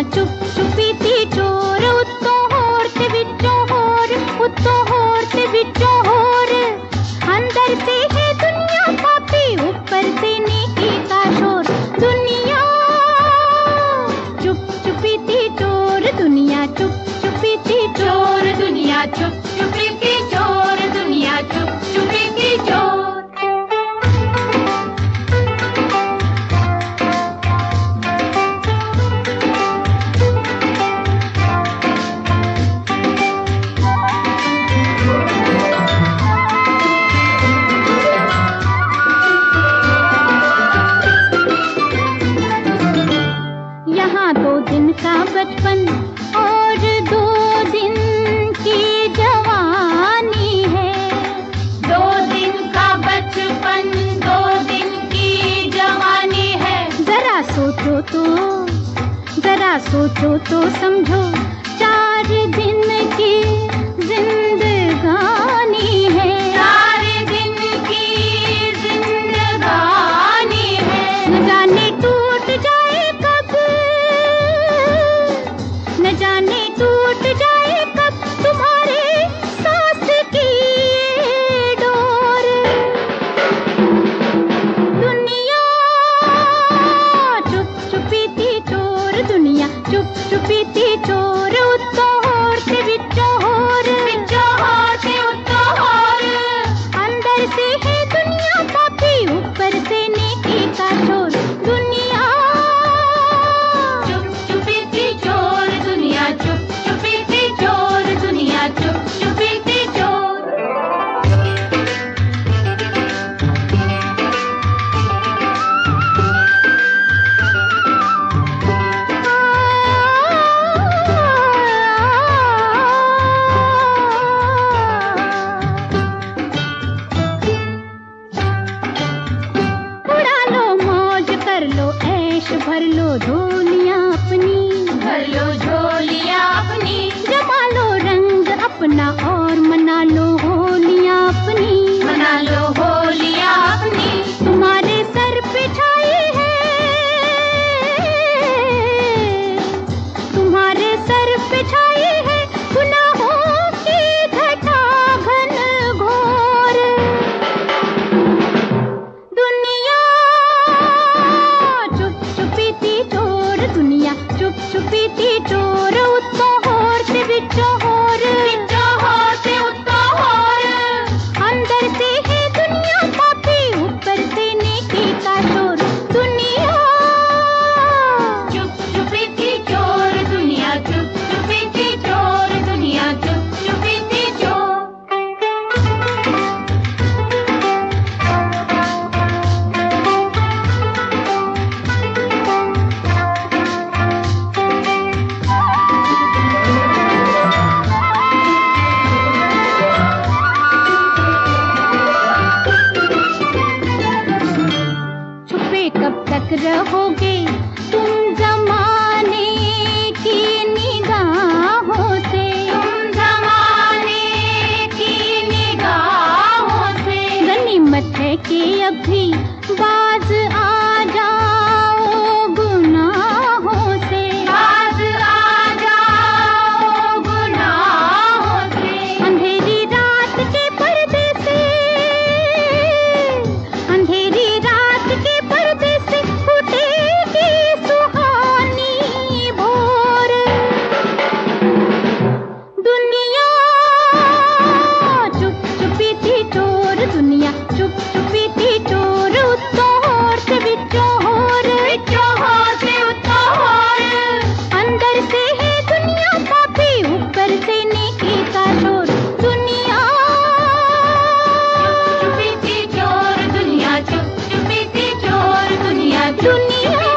चुप चुपीती चोर उत्तों होर ते विचों होर, उत्तों होर ते विचों होर। अंदर से है दुनिया पापी, ऊपर से नेकी का शोर। दुनिया चुप चुपीती चोर, दुनिया चुप चुपीती चोर, दुनिया चुप चुपीती चोर, दुनिया चुप चुपीती चोर। यहाँ 2 दिन का बचपन और 2 दिन की जवानी है। 2 दिन का बचपन, 2 दिन की जवानी है। जरा सोचो तो समझो, 4 दिन की जिंदगानी है। 4 दिन की जिंदगानी है। न जाने टूट जाए कब, न जाने टूट जाए कब तुम्हारे सांस की ये डोर। दुनिया चुप चुपीती चोर, दुनिया चुप चुपीती चोर। उत्तों होर ते विचों होर, विचों होर ते उत्तों होर। अंदर से है दुनिया पापी, ऊपर से नेकी का शोर। दुनिया चुप चुपीती चोर, दुनिया चुप चुपीती चोर, दुनिया चुप चुपीती चोर। उड़ा लो मौज कर लो ऐश भर लो झोलियां अपनी, भर लो झोलियां अपनी। जमा लो रंग अपना और मना लो होलियां अपनी, मना लो होलियां अपनी। तुम्हारे सर पे छाई है, तुम्हारे सर पे छाई है गुनाहों की घटा घन घोर। दुनिया चुप चुपीती चोर, दुनिया चुप चुपीती चोर। उत्तों होर ते विचों होर, विचों होर ते उत्तों होर। अंदर से है दुनिया पापी, ऊपर से नेकी का शोर। दुनिया चुप चुपीती चोर, दुनिया चुप चुपीती चोर, दुनिया चुप चुपीती चोर। छुपे कब तक रहोगे तुम जमाने की निगाहों से, तुम जमाने की निगाहों से। गनीमत है कि अभी बाज आ जाओ गुनाहों से, बाज आ जाओ गुनाहों से। अंधेरी रात के पर्दे से, अंधेरी रात के पर्दे से फूटेगी सुहानी भोर। दुनिया चुप चुपीती चोर, दुनिया चुप चुपीती चोर। उत्तों होर ते विचों होर, विचों होर ते उत्तों होर। अंदर से है दुनिया पापी, ऊपर से नेकी का शोर। दुनिया चुप चुपीती चोर, दुनिया चुप चुपीती चोर, दुनिया दुनिया